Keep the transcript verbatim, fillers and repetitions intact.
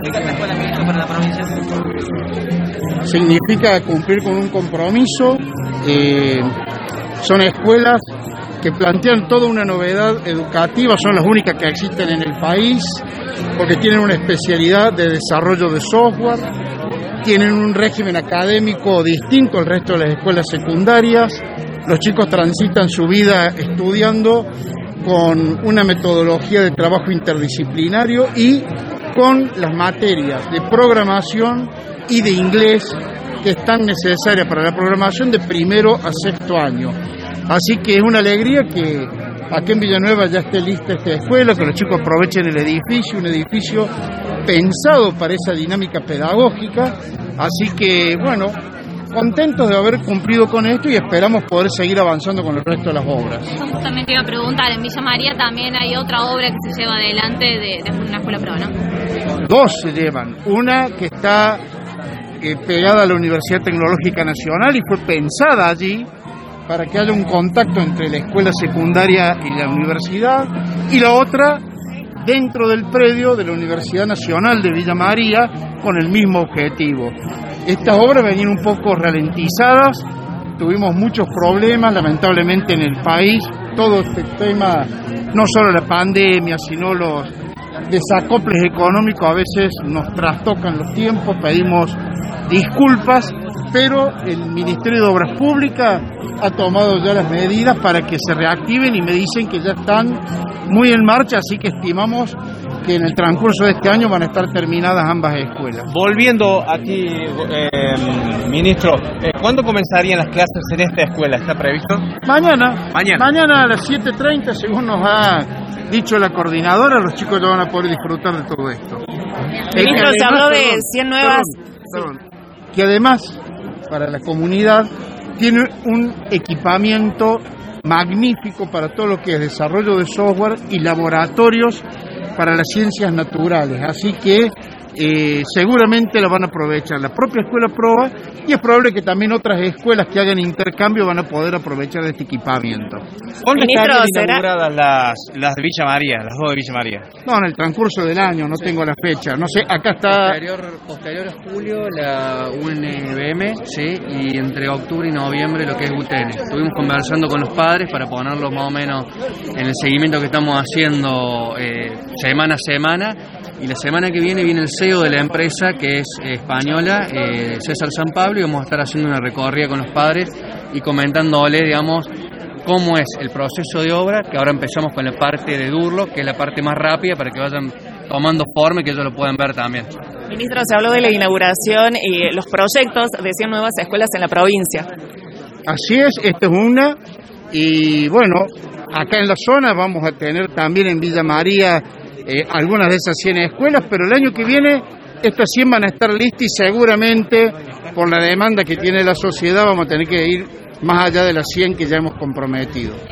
significa esta escuela, ministro, para la provincia? Significa cumplir con un compromiso. Eh, son escuelas que plantean toda una novedad educativa, son las únicas que existen en el país, porque tienen una especialidad de desarrollo de software, tienen un régimen académico distinto al resto de las escuelas secundarias. Los chicos transitan su vida estudiando con una metodología de trabajo interdisciplinario y con las materias de programación y de inglés que están necesarias para la programación de primero a sexto año. Así que es una alegría que aquí en Villanueva ya esté lista esta escuela, que los chicos aprovechen el edificio, un edificio pensado para esa dinámica pedagógica. Así que, bueno, contentos de haber cumplido con esto y esperamos poder seguir avanzando con el resto de las obras. Justamente iba a preguntar, en Villa María también hay otra obra que se lleva adelante de, de una escuela pro, ¿no? Dos se llevan, una que está eh, pegada a la Universidad Tecnológica Nacional y fue pensada allí para que haya un contacto entre la escuela secundaria y la universidad, y la otra dentro del predio de la Universidad Nacional de Villa María con el mismo objetivo. Estas obras venían un poco ralentizadas, tuvimos muchos problemas lamentablemente en el país, todo este tema, no solo la pandemia, sino los desacoples económicos a veces nos trastocan los tiempos, pedimos disculpas, pero el Ministerio de Obras Públicas ha tomado ya las medidas para que se reactiven y me dicen que ya están muy en marcha, así que estimamos que en el transcurso de este año van a estar terminadas ambas escuelas. Volviendo aquí, eh, ministro, eh, ¿cuándo comenzarían las clases en esta escuela? ¿Está previsto? Mañana. Mañana. Mañana a las siete treinta, según nos ha dicho la coordinadora, los chicos ya van a poder disfrutar de todo esto. Ministro, se habló de cien nuevas... Perdón, perdón, que además, para la comunidad, tiene un equipamiento magnífico para todo lo que es desarrollo de software y laboratorios para las ciencias naturales, así que eh, seguramente lo van a aprovechar la propia escuela Proa y es probable que también otras escuelas que hagan intercambio van a poder aprovechar de este equipamiento. ¿Cuándo estarían inauguradas las, las de Villa María, las dos de Villa María? No, en el transcurso del año, no sí. tengo la fecha, no sé, acá está... Posterior, posterior a julio la U N B M, sí, y entre octubre y noviembre lo que es U T N. Estuvimos conversando con los padres para ponerlos más o menos en el seguimiento que estamos haciendo eh, semana a semana. Y la semana que viene viene el C E O de la empresa, que es eh, española, eh, César San Pablo, y vamos a estar haciendo una recorrida con los padres y comentándole, digamos, cómo es el proceso de obra, que ahora empezamos con la parte de Durlo, que es la parte más rápida para que vayan tomando forma y que ellos lo puedan ver también. Ministro, se habló de la inauguración y los proyectos de cien nuevas escuelas en la provincia. Así es, esta es una, y bueno, acá en la zona vamos a tener también en Villa María Eh, algunas de esas cien escuelas, pero el año que viene estas cien van a estar listas y seguramente por la demanda que tiene la sociedad vamos a tener que ir más allá de las cien que ya hemos comprometido.